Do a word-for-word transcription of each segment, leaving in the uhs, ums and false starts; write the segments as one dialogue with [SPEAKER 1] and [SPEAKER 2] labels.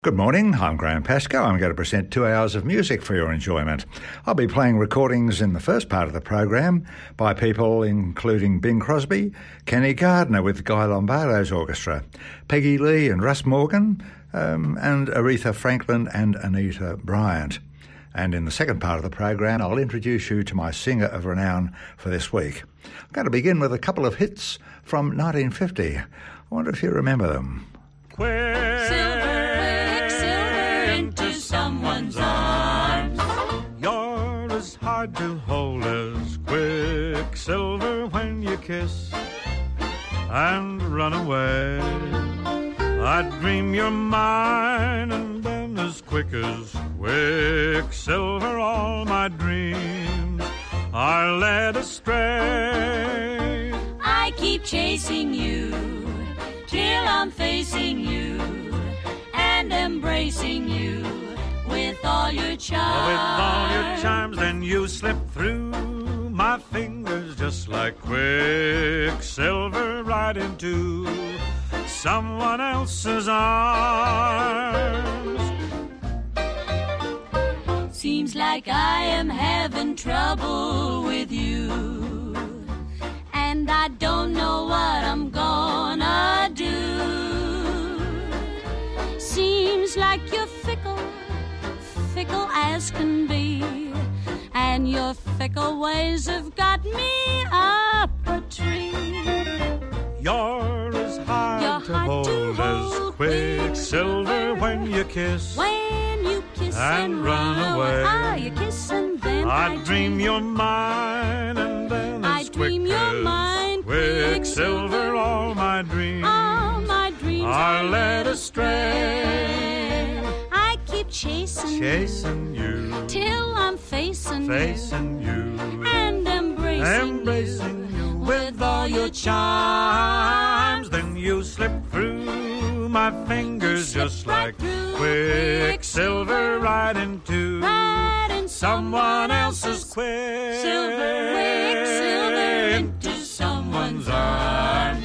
[SPEAKER 1] Good morning, I'm Graham Pascoe. I'm going to present two hours of music for your enjoyment. I'll be playing recordings in the first part of the program by people including Bing Crosby, Kenny Gardner with Guy Lombardo's orchestra, Peggy Lee and Russ Morgan, um, and Aretha Franklin and Anita Bryant. And in the second part of the program, I'll introduce you to my singer of renown for this week. I'm going to begin with a couple of hits from nineteen fifty. I wonder if you remember them.
[SPEAKER 2] Someone's arms. You're as hard to hold as quicksilver when you kiss and run away. I dream you're mine, and then as quick as quicksilver all my dreams are led astray.
[SPEAKER 3] I keep chasing you till I'm facing you and embracing you with all your charms.
[SPEAKER 2] With all your charms, then you slip through my fingers just like quicksilver right into someone else's arms.
[SPEAKER 3] Seems like I am having trouble with you, and I don't know what I'm gonna do. Seems like you're fickle, fickle as can be, and your fickle ways have got me up a tree.
[SPEAKER 2] You're as hard,
[SPEAKER 3] You're
[SPEAKER 2] to,
[SPEAKER 3] hard
[SPEAKER 2] hold
[SPEAKER 3] to hold
[SPEAKER 2] as quicksilver when you kiss
[SPEAKER 3] when you kiss
[SPEAKER 2] and,
[SPEAKER 3] and
[SPEAKER 2] run away.
[SPEAKER 3] Ah, you kiss and then
[SPEAKER 2] I,
[SPEAKER 3] I
[SPEAKER 2] dream you're mine, and then
[SPEAKER 3] I
[SPEAKER 2] as
[SPEAKER 3] dream
[SPEAKER 2] quick
[SPEAKER 3] you're
[SPEAKER 2] as
[SPEAKER 3] mine,
[SPEAKER 2] quicksilver all my dreams,
[SPEAKER 3] all my dreams
[SPEAKER 2] are led astray.
[SPEAKER 3] I keep chasing,
[SPEAKER 2] chasing you
[SPEAKER 3] till I'm facing,
[SPEAKER 2] facing you,
[SPEAKER 3] and embracing,
[SPEAKER 2] embracing you, you with all your charms. Then you slip through my fingers just like quicksilver right into,
[SPEAKER 3] right into
[SPEAKER 2] someone else's quicksilver,
[SPEAKER 3] quicksilver into someone's arms.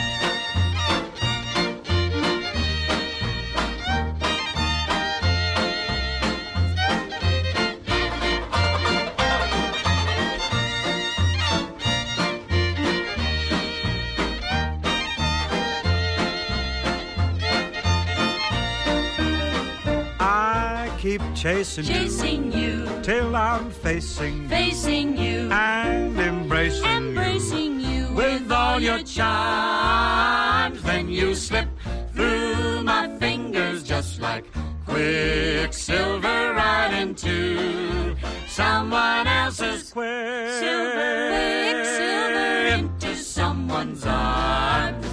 [SPEAKER 2] Keep chasing,
[SPEAKER 3] chasing you,
[SPEAKER 2] you till I'm facing,
[SPEAKER 3] facing you,
[SPEAKER 2] and embracing,
[SPEAKER 3] embracing you,
[SPEAKER 2] you with all your charms. Then you slip through my fingers just like quicksilver right into someone else's quicksilver,
[SPEAKER 3] quicksilver into someone's arms.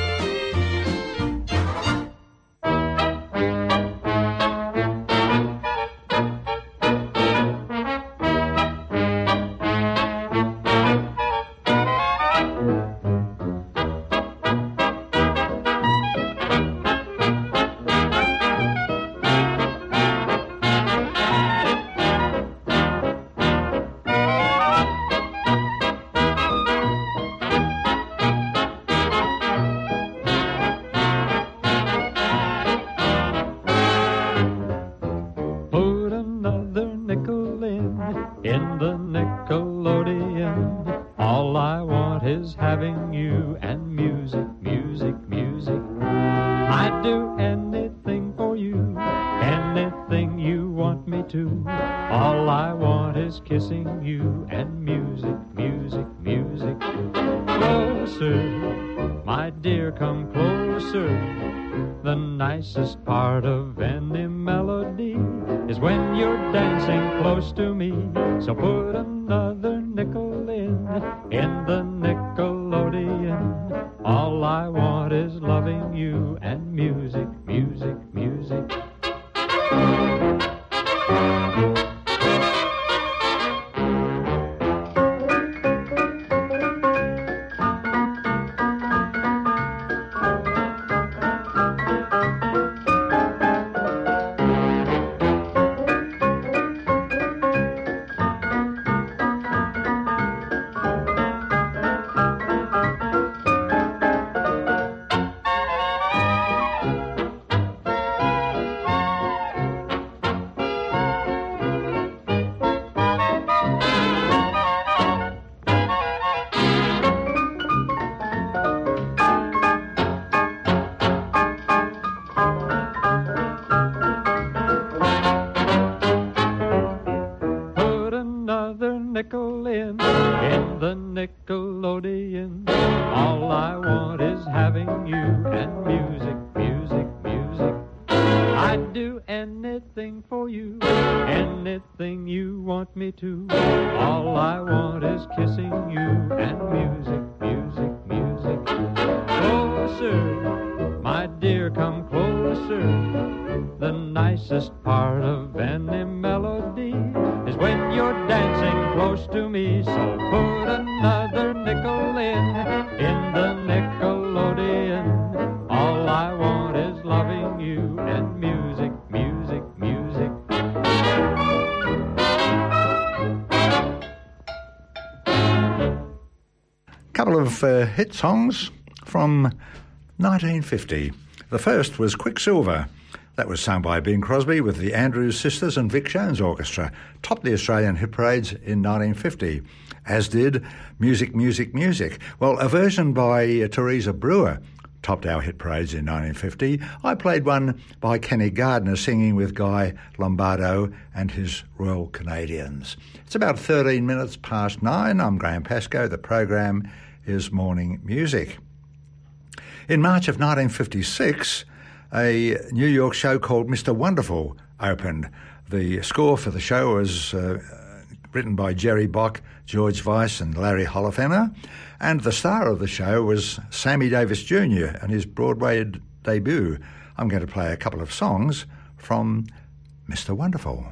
[SPEAKER 4] Nicest part of any melody is when you're dancing close to me. So put another nickel in, in the Nickelodeon. All I want is loving you and music, music, music. nickel in, in the Nickelodeon. All I want is having you and music, music, music. I'd do anything for you, anything you want me to. All I want is kissing you and music, music, music. Closer, my dear, come closer. The nicest part of any melody is when you're dancing close to me. So put another nickel in, in the Nickelodeon. All I want is loving you and music, music, music.
[SPEAKER 1] Couple of uh, hit songs from nineteen fifty. The first was Quicksilver. That was sung by Bing Crosby with the Andrews Sisters and Vic Jones Orchestra. Topped the Australian hit parades in nineteen fifty, as did Music, Music, Music. Well, a version by uh, Teresa Brewer topped our hit parades in nineteen fifty. I played one by Kenny Gardner singing with Guy Lombardo and his Royal Canadians. It's about thirteen minutes past nine. I'm Graham Pascoe. The program is Morning Music. In March of nineteen fifty-six, a New York show called Mister Wonderful opened. The score for the show was uh, written by Jerry Bock, George Weiss and Larry Holofener, and the star of the show was Sammy Davis Junior and his Broadway debut. I'm going to play a couple of songs from Mister Wonderful.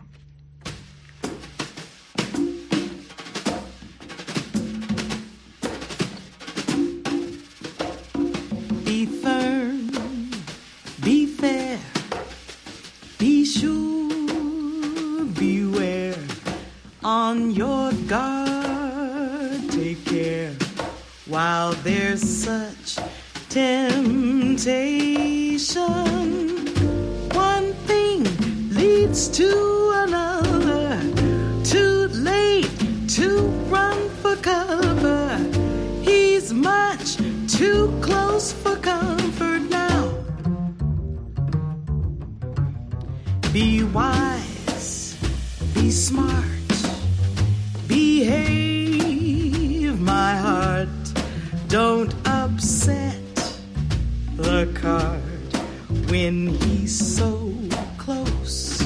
[SPEAKER 5] Be firm, be fair, be sure, beware, on your guard, take care, while there's such temptation. One thing leads to another, too late to run for cover. He's much too close for comfort now. Be wise, be smart, behave, my heart. Don't upset the card when he's so close.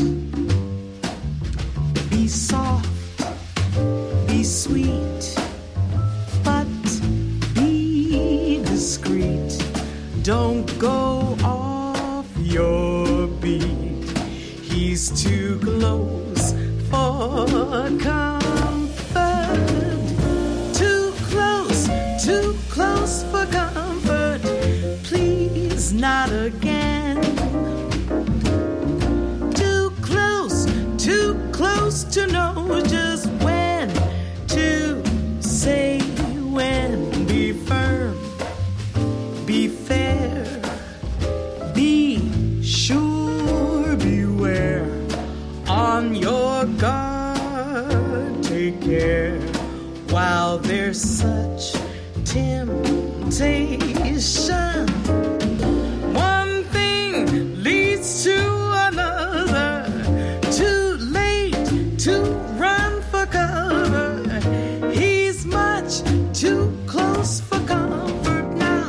[SPEAKER 5] Be soft, be sweet, but be discreet. Don't go off your beat. He's too close for comfort. Too close, too close for comfort. Please, not again. Too close, too close to know just when to say when. Be firm, be fair, be sure, beware, on your guard, take care, while there's such temptation. One thing leads to another, too late to run for cover. He's much too close for comfort now.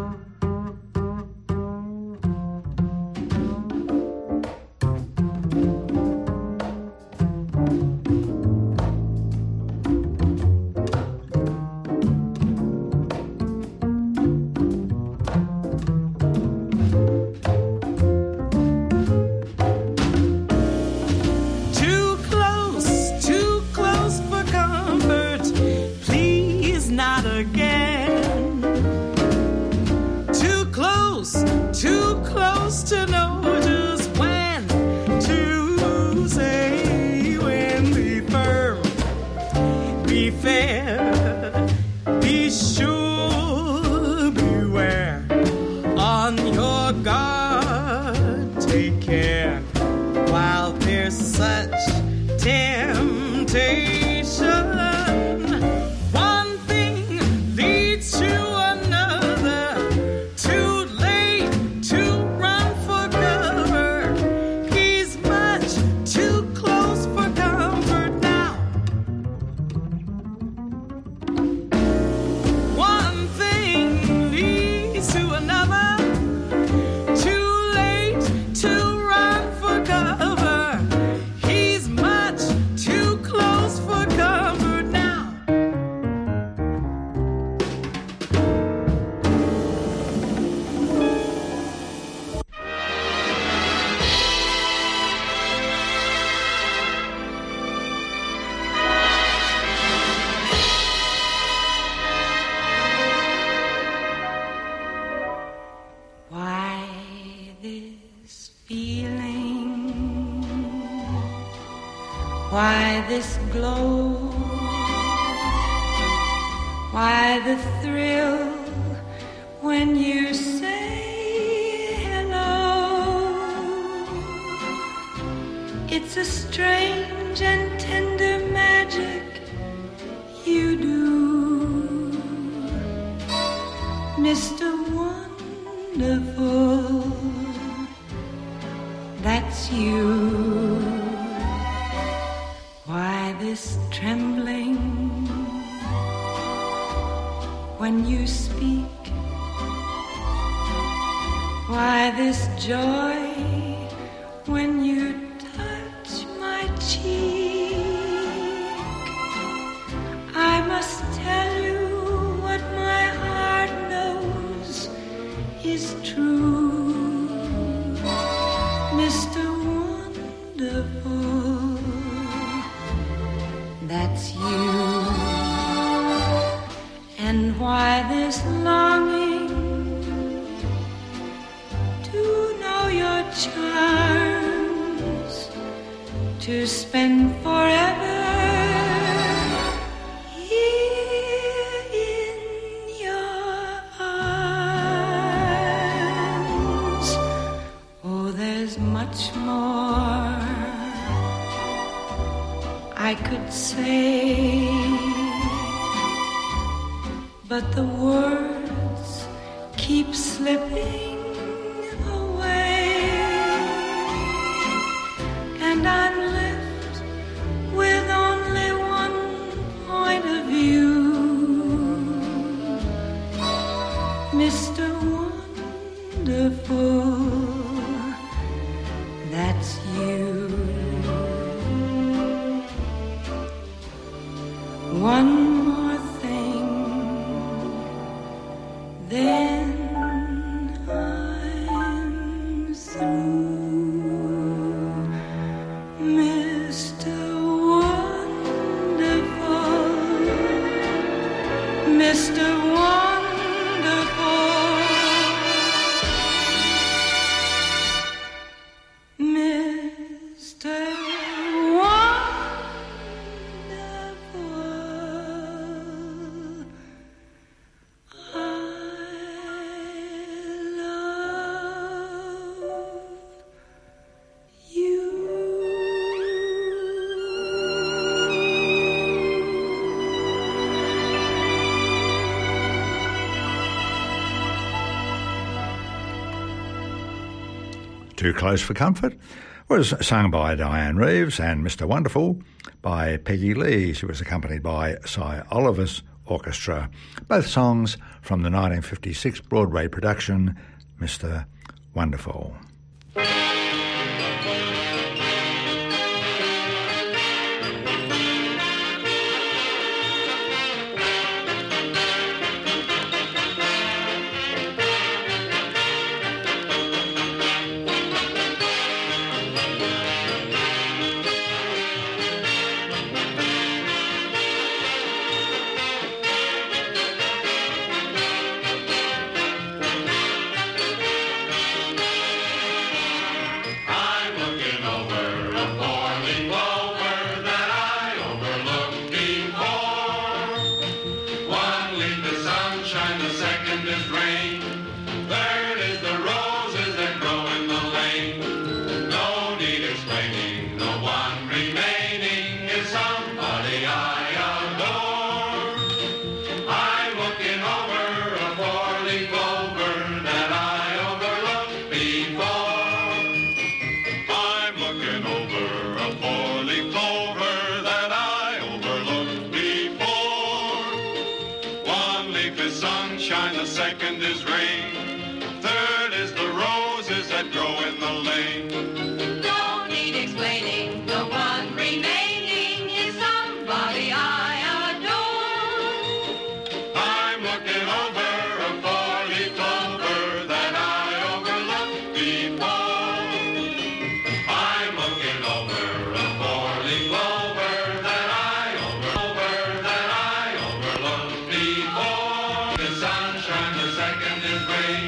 [SPEAKER 5] Too close, too close for comfort. Please, not again. Too close, too close to know just when to say when. Be firm, be fair, be sure, beware, on your guard, take care, while there's such temptation. One thing leads to another, too late to run for cover. He's much too close for comfort now.
[SPEAKER 6] Why this glow? Why the thrill when you say hello? It's a strange and tender magic you do, Mister Wonderful, that's you. Why this trembling when you speak? Why this joy when you touch my cheek? I must tell you what my heart knows is true, Mister Wonderful, that's you. And why this longing to know your charms, to spend forever here in your arms. Oh, there's much more I could say, but the words keep slipping away, and I'm left with only one point of view, Mister Wonderful, that's you. One more thing, then I'm through, Mister Wonderful, Mister Wonderful, Mister
[SPEAKER 1] Too Close for Comfort was sung by Diane Reeves, and Mister Wonderful by Peggy Lee. She was accompanied by Cy Oliver's orchestra. Both songs from the nineteen fifty-six Broadway production, Mister Wonderful.
[SPEAKER 7] The sunshine, the second is rain.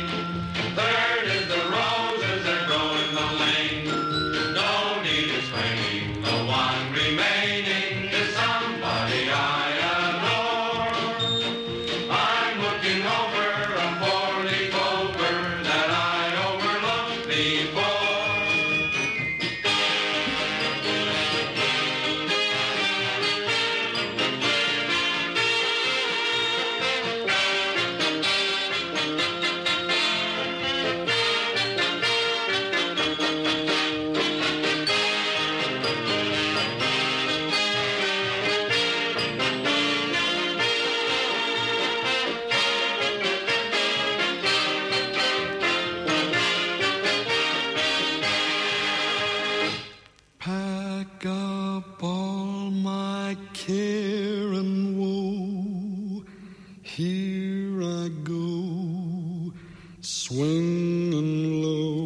[SPEAKER 7] Pack up all my care and woe. Here I go, swinging low.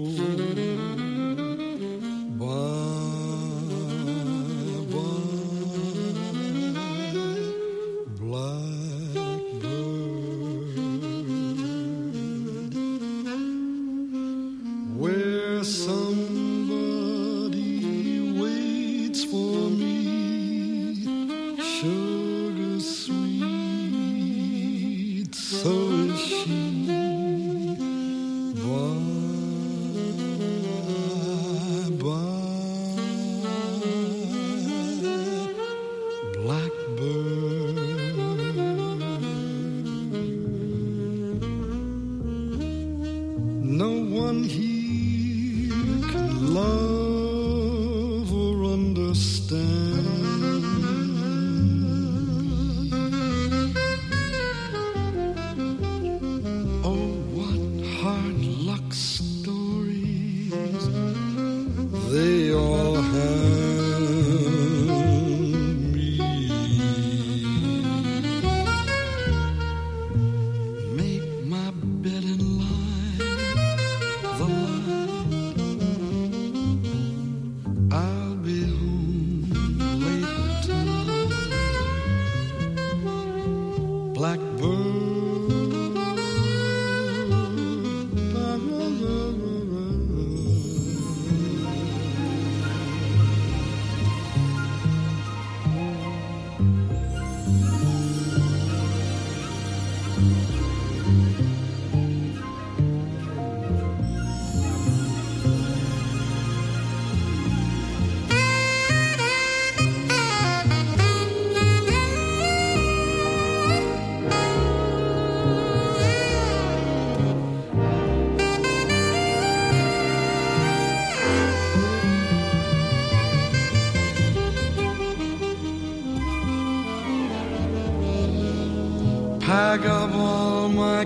[SPEAKER 7] Pack up all my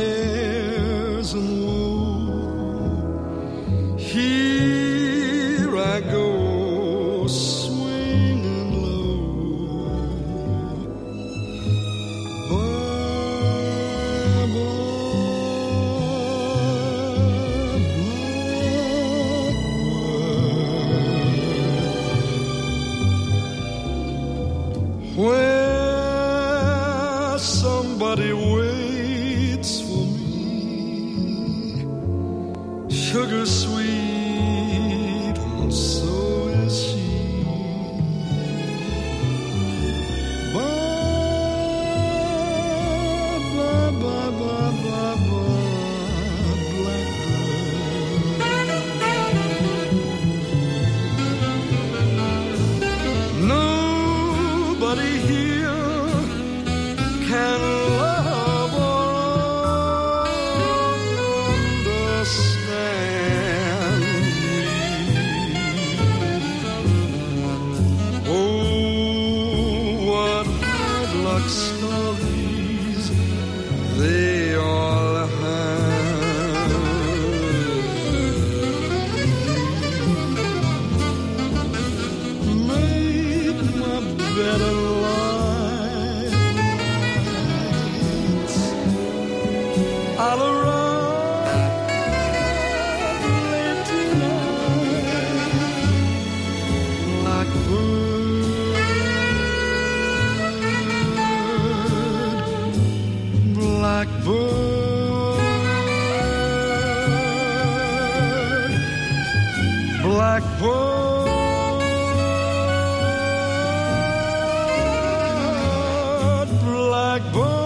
[SPEAKER 7] cares and woe. Here I go, swinging low. Bye, bye, bye, blackbird. Somebody waits for me, sugar sweet, and so is she. Bye, bye, bye, bye, bye, bye, blackbird. Nobody here can love or understand me. Oh, what hard luck stories they all have. Made my bed and I'll arrive late tonight, blackbird, blackbird, blackbird, blackbird.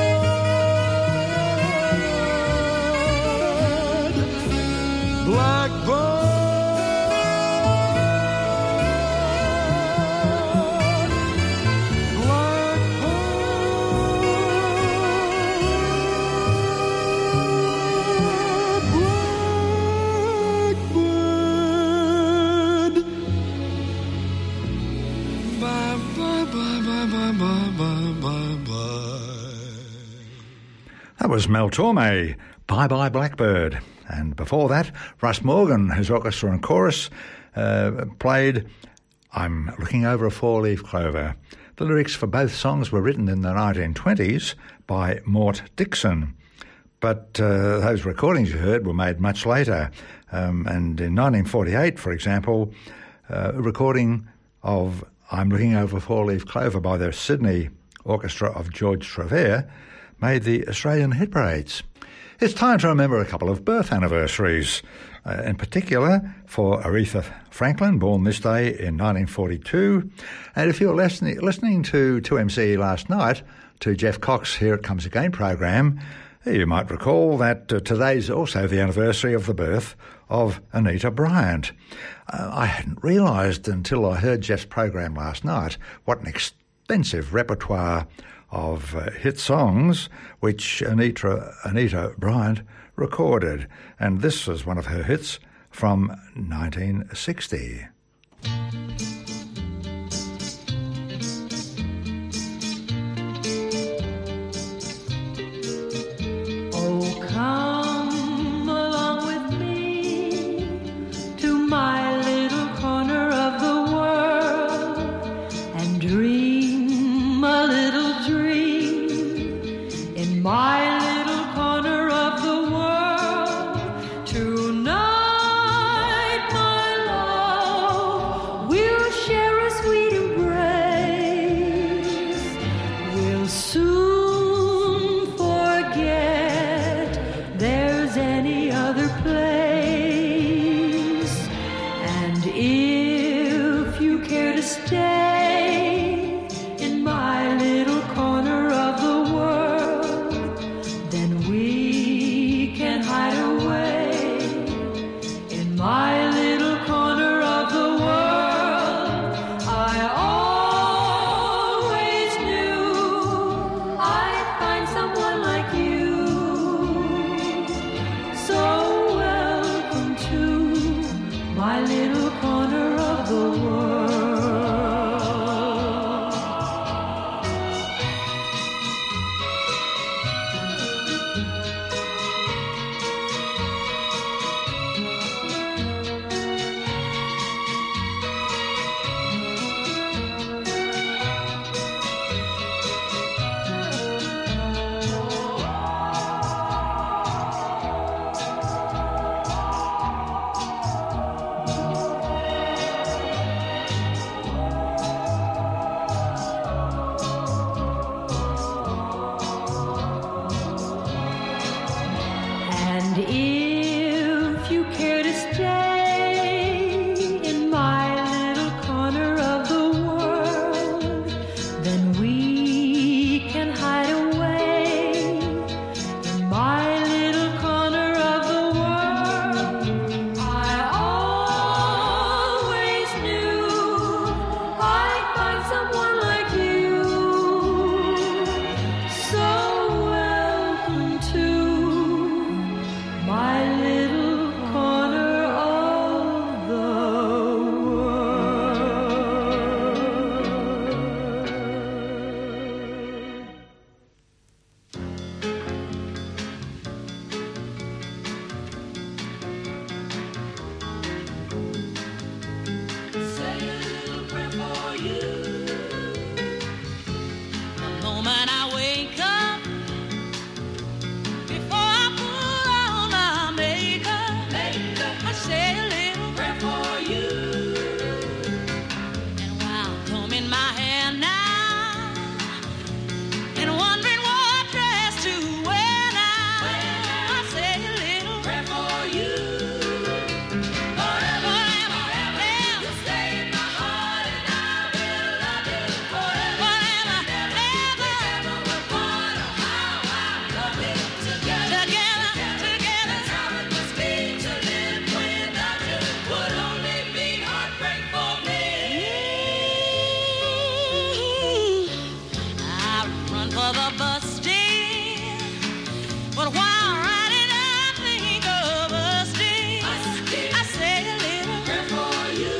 [SPEAKER 1] That was Mel Torme, Bye Bye Blackbird. And before that, Russ Morgan, his orchestra and chorus, uh, played I'm Looking Over a Four-Leaf Clover. The lyrics for both songs were written in the nineteen twenties by Mort Dixon, but uh, those recordings you heard were made much later. Um, and in nineteen forty-eight, for example, uh, a recording of I'm Looking Over a Four-Leaf Clover by the Sydney Orchestra of George Trevere made the Australian hit parades. It's time to remember a couple of birth anniversaries, uh, in particular for Aretha Franklin, born this day in nineteen forty-two. And if you're listening, listening to two M C E last night, to Jeff Cox Here It Comes Again program, you might recall that uh, today's also the anniversary of the birth of Anita Bryant. Uh, I hadn't realised until I heard Jeff's program last night what an extensive repertoire of uh, hit songs which Anita, Anita Bryant recorded. And this was one of her hits from nineteen sixty.
[SPEAKER 6] Oh, come along with me to my little corner of the world and dream a little dream in my little corner of the world. Tonight, my love, we'll share a sweet embrace. We'll soon forget there's any other place. And if you care to stay in my little corner of the world, then we can hide away in my little corner of the world. I always knew I'd find someone like you. So welcome to my little corner of the world. And if you care to stay in my little corner of the world, then we can hide away in my little corner of the world. I always knew I'd find someone like you. So welcome to my little corner of the world.
[SPEAKER 3] Say a little prayer for you. The moment I wake up, before I put on my makeup, I say a little prayer for you. And while I'm combing my hair now and wondering what dress to wear now, I say a little prayer for you. Forever, forever, you stay in my heart and I will love you forever. Forever, ever, will part of how I love you. Together, together, together, that's how it must be to live without you. Would only be heartbreak for me. I run for the bus stand, but while riding I think of us dear. I say a little prayer for you.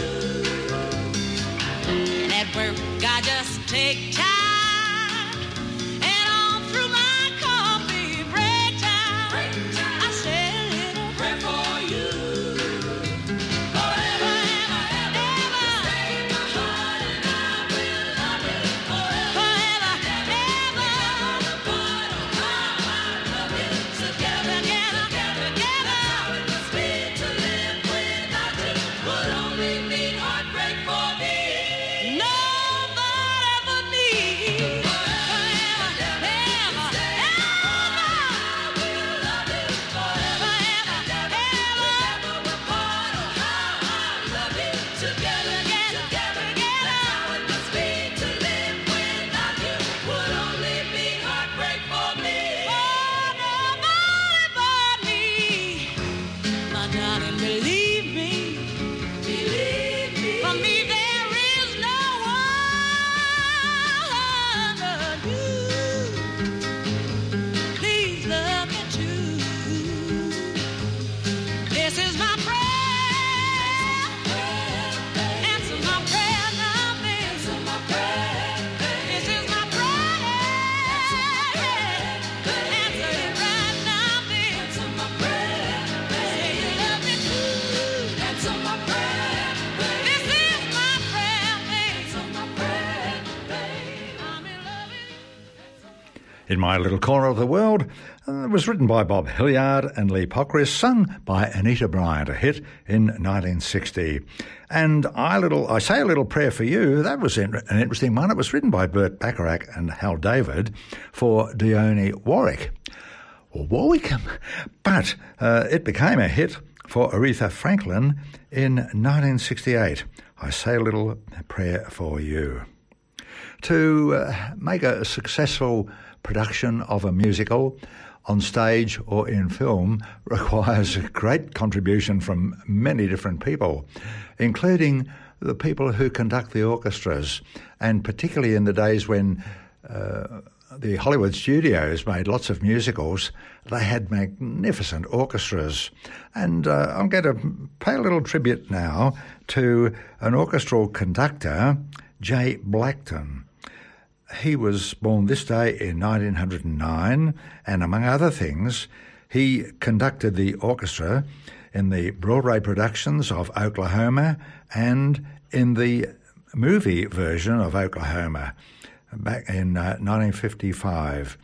[SPEAKER 3] And at work I just take time, and on through my coffee break time, I say a little prayer for you. Forever, ever, ever, stay in my heart.
[SPEAKER 5] together, together. That's how it must be to live without you. Would only be heartbreak for me. Oh, nobody but me. My darling, believe me. Believe me. For me, there is no one but you. Please love me too. This is my prayer. Answer my prayer now, baby. Answer my prayer. This is my prayer. Answer it right now, baby. Answer my prayer. Say you love me too. Answer my prayer. This is my prayer, baby. Answer my prayer, baby. I'm in love with you.
[SPEAKER 1] In My Little Corner of the World, uh, it was written by Bob Hilliard and Lee Pockris, sung by Anita Bryant, a hit in nineteen sixty. And I little, I Say a Little Prayer for You, that was an an interesting one. It was written by Burt Bacharach and Hal David for Dionne Warwick, or Warwick, but uh, it became a hit for Aretha Franklin in nineteen sixty-eight. I Say a Little Prayer for You. To uh, make a successful production of a musical on stage or in film requires a great contribution from many different people, including the people who conduct the orchestras, and particularly in the days when uh, the Hollywood studios made lots of musicals, they had magnificent orchestras. And uh, I'm going to pay a little tribute now to an orchestral conductor, Jay Blackton. He was born this day in nineteen oh nine, and among other things, he conducted the orchestra in the Broadway productions of Oklahoma and in the movie version of Oklahoma back in uh, nineteen fifty-five.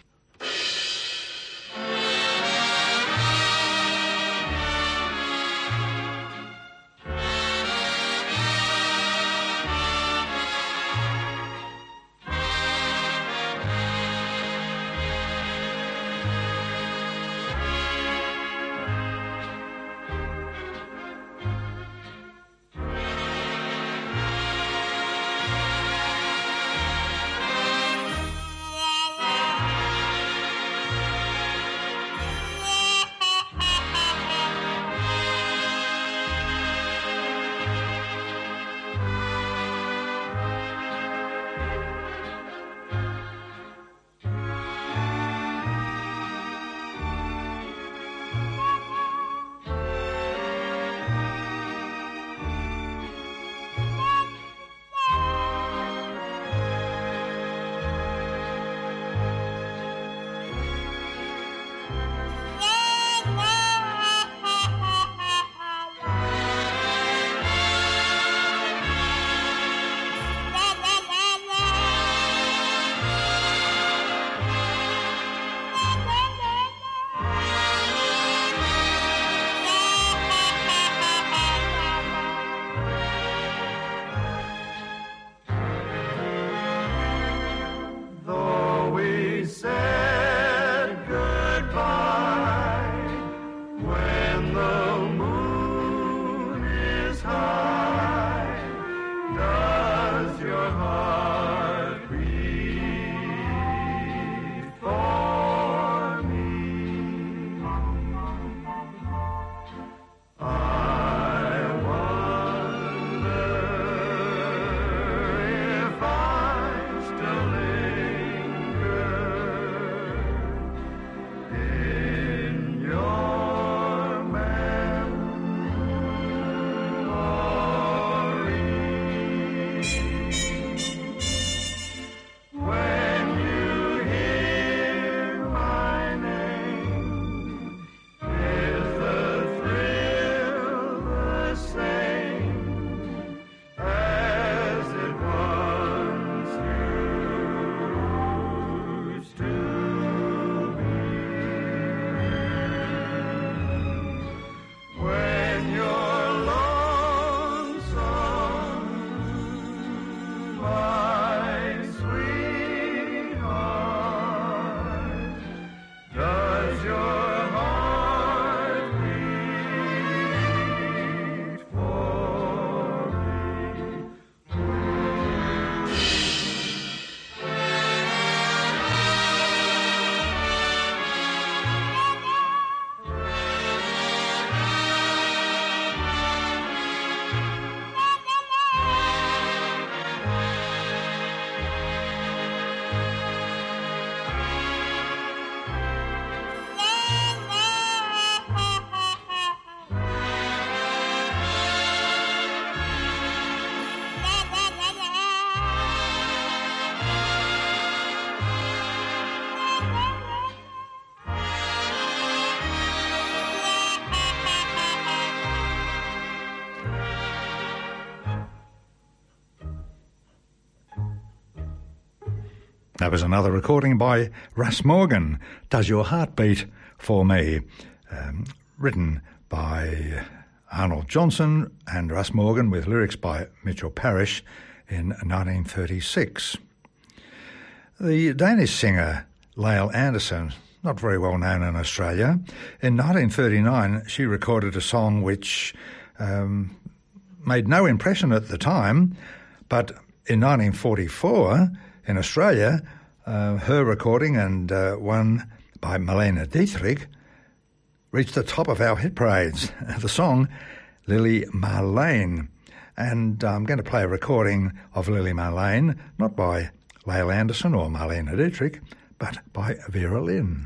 [SPEAKER 1] That was another recording by Russ Morgan, Does Your Heart Beat For Me, um, written by Arnold Johnson and Russ Morgan with lyrics by Mitchell Parish in nineteen thirty-six. The Danish singer Lael Anderson, not very well known in Australia, in nineteen thirty-nine she recorded a song which um, made no impression at the time, but in nineteen forty-four in Australia, uh, her recording and uh, one by Marlene Dietrich reached the top of our hit parades. The song Lily Marlene. And I'm going to play a recording of Lily Marlene, not by Lael Anderson or Marlene Dietrich, but by Vera Lynn.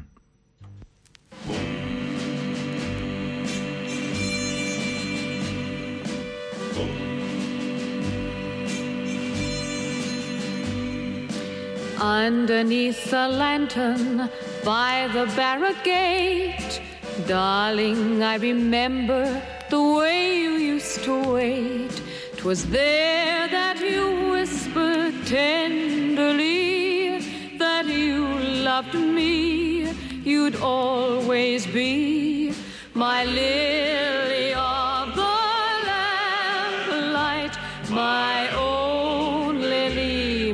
[SPEAKER 8] Underneath the lantern by the barricade, darling, I remember the way you used to wait. 'Twas there that you whispered tenderly that you loved me, you'd always be my lily of the lamplight, my own Lily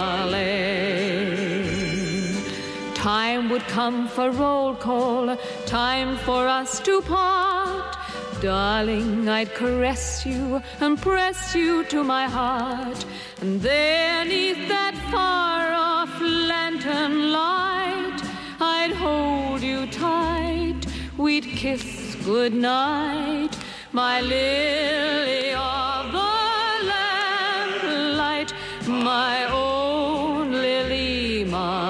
[SPEAKER 8] Marlene. Time would come for roll call, time for us to part. Darling, I'd caress you and press you to my heart. And there, neath that far-off lantern light, I'd hold you tight. We'd kiss goodnight, my lily of the lamplight, my own Lily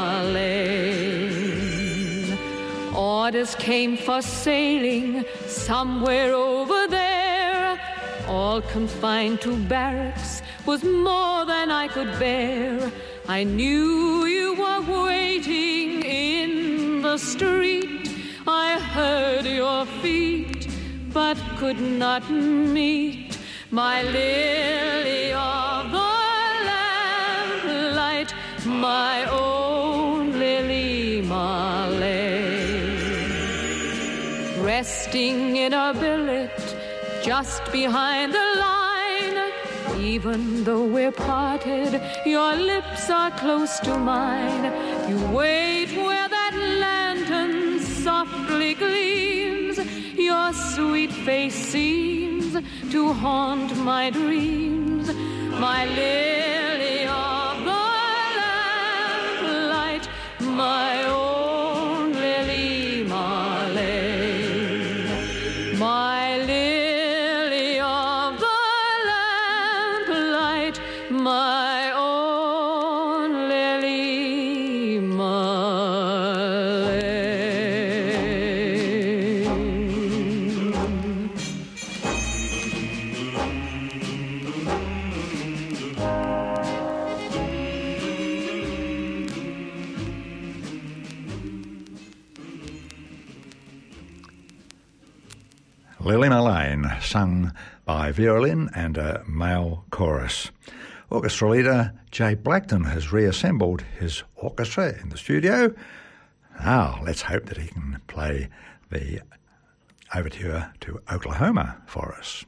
[SPEAKER 8] Marlene. Orders came for sailing somewhere over there, all confined to barracks was more than I could bear. I knew you were waiting in the street, I heard your feet, but could not meet, my lily of the lamplight, my own Lily Marlene. Resting in a billet just behind the line, even though we're parted, your lips are close to mine. You wait where that lantern softly gleams, your sweet face seems to haunt my dreams, my lily of the lamplight, my own Lily Marlene, my lily of the lamplight, my own Lily Marlene.
[SPEAKER 1] Lily Marlene, sung by Vera Lynn and a male chorus. Orchestra leader Jay Blackton has reassembled his orchestra in the studio. Now, let's hope that he can play the overture to Oklahoma for us.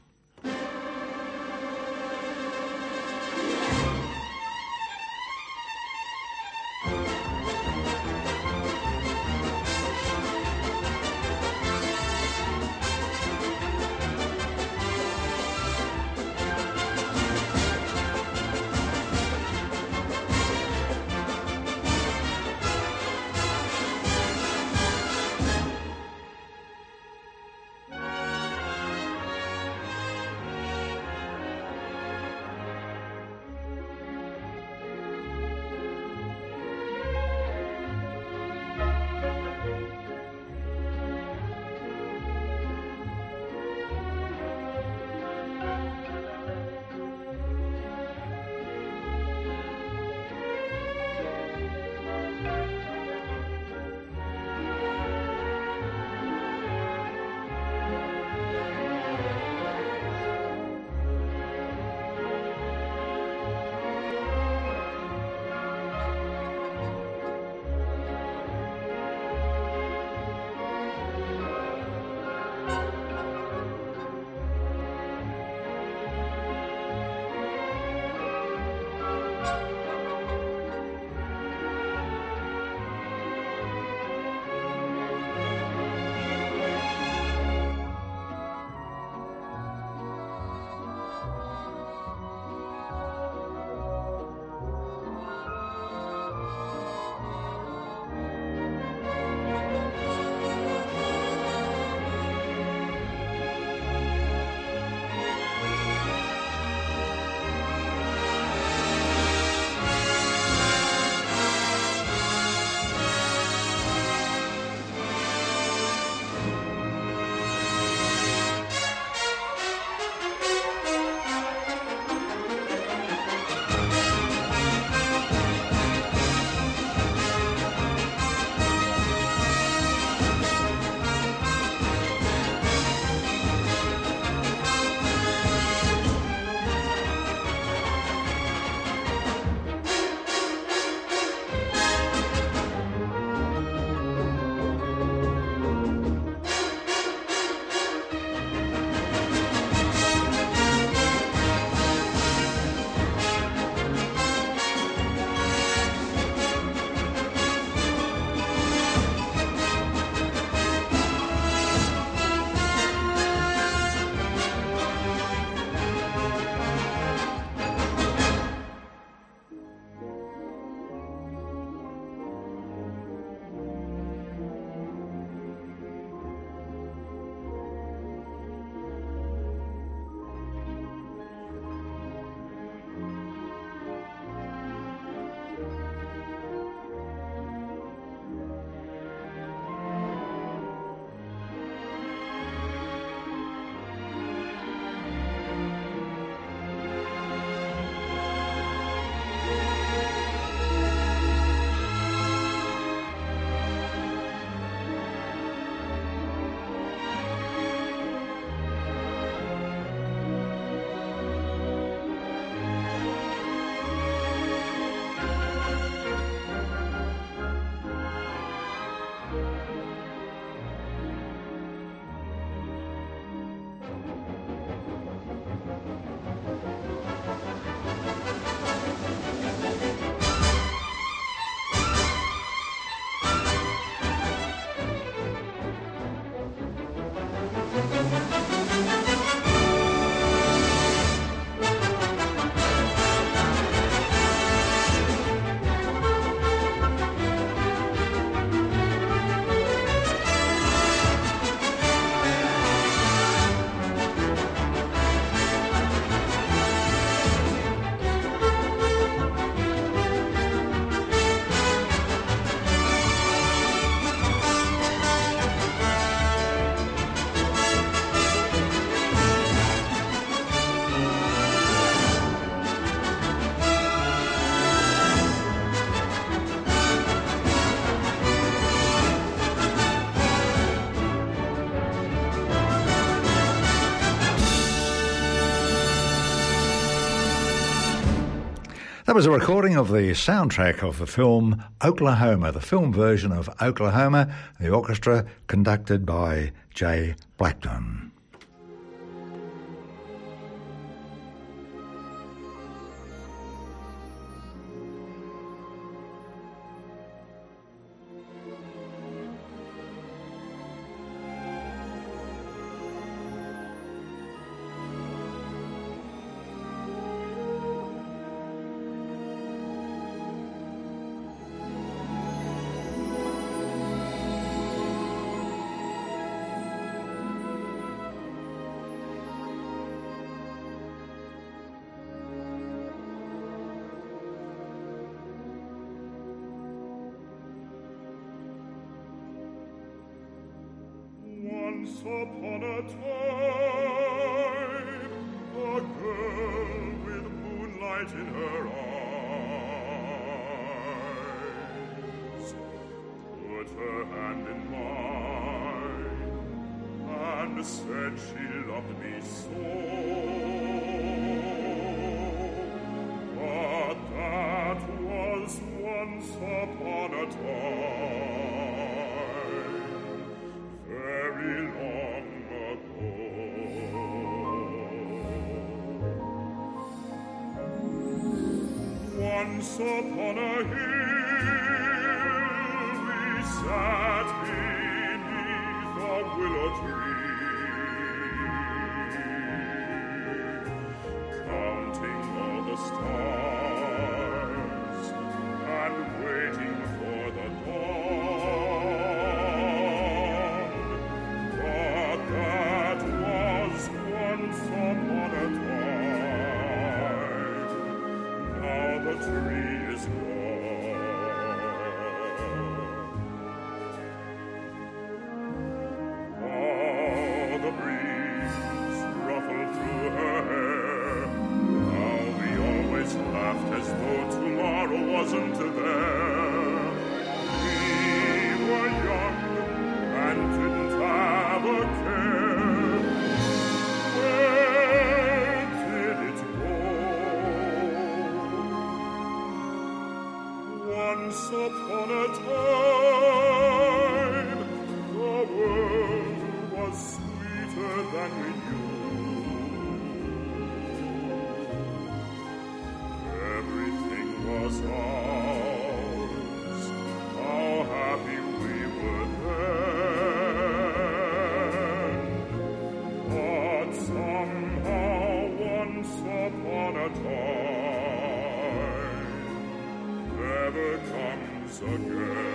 [SPEAKER 1] That was a recording of the soundtrack of the film Oklahoma, the film version of Oklahoma, the orchestra conducted by Jay Blackton.
[SPEAKER 9] Once upon a time, a girl with moonlight in her eyes put her hand in mine and said she loved me so. But that was once upon a time, very long ago. Once upon a hill we sat beneath a willow tree, counting all the stars and waiting for the dawn. But that was once upon a time. Now the tree is gone. Oh, the breeze ruffled through her hair. How we always laughed as though tomorrow wasn't there. We were young and didn't have a care. Where did it go? Once upon a time, the world was sweeter than we knew. Everything was ours. How happy we were then. But somehow once upon a time never comes again.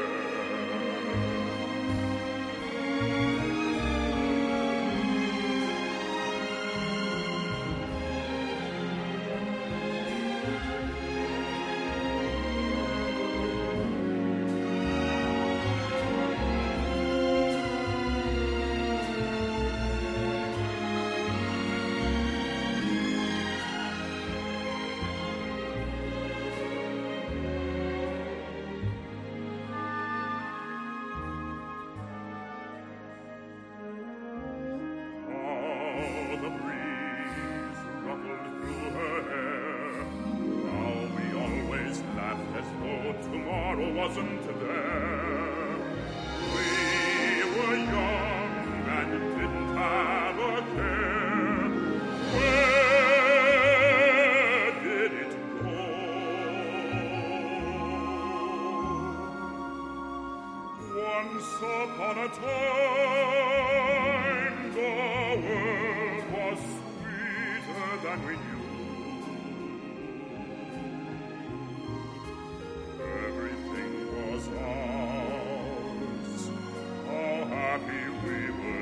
[SPEAKER 9] Tomorrow wasn't there. We were young and didn't have a care. Where did it go? Once upon a time, the world was sweeter than we knew. Ours. How happy we were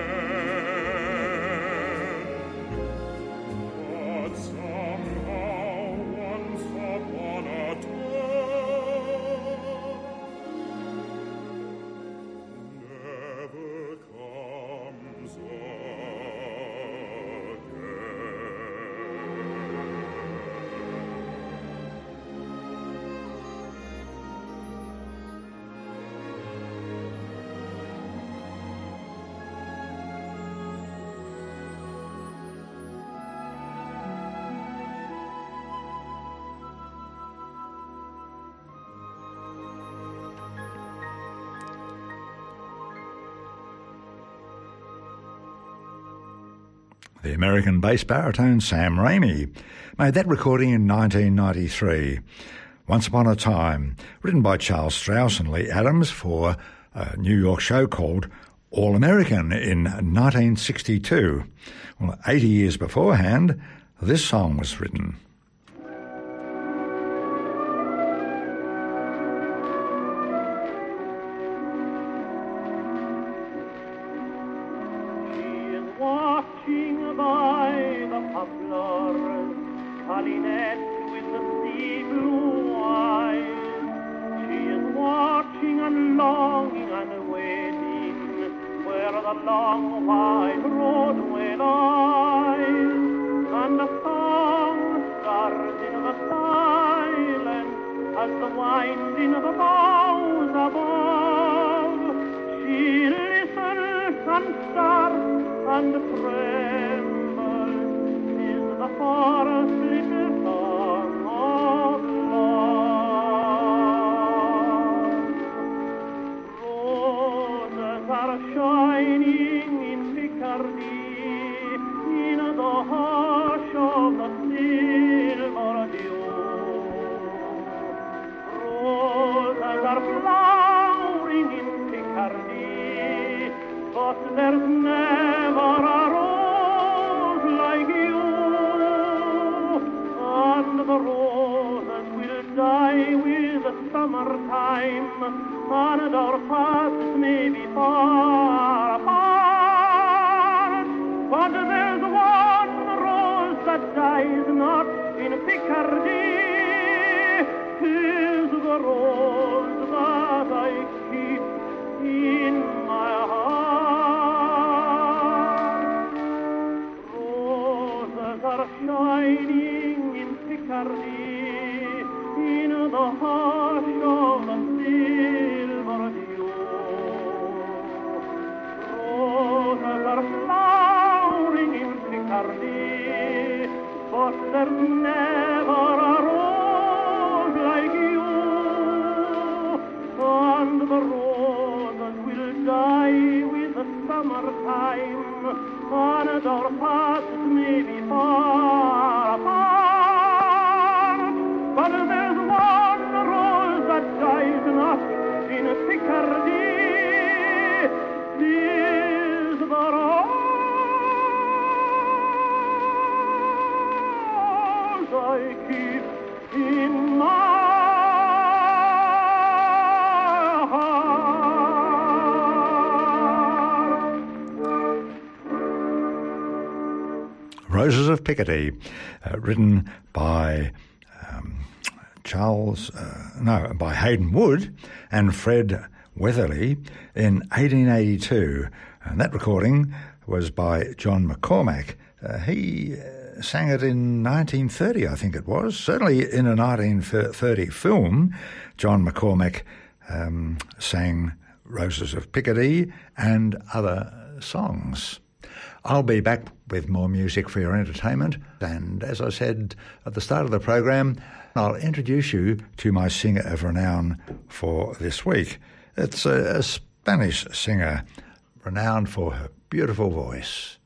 [SPEAKER 9] then. But somehow once upon a time never comes again.
[SPEAKER 1] The American bass baritone Sam Ramey made that recording in nineteen ninety-three. Once Upon a Time, written by Charles Strauss and Lee Adams for a New York show called All American in nineteen sixty-two. Well, eighty years beforehand, this song was written. Roses of Picardy, uh, written by um, Charles, uh, no, by Hayden Wood and Fred Weatherly in eighteen eighty-two. And that recording was by John McCormack. Uh, he uh, sang it in nineteen thirty, I think it was. Certainly in a nineteen thirty film, John McCormack um, sang Roses of Picardy and other songs. I'll be back with more music for your entertainment. And as I said at the start of the program, I'll introduce you to my singer of renown for this week. It's a, a Spanish singer renowned for her beautiful voice.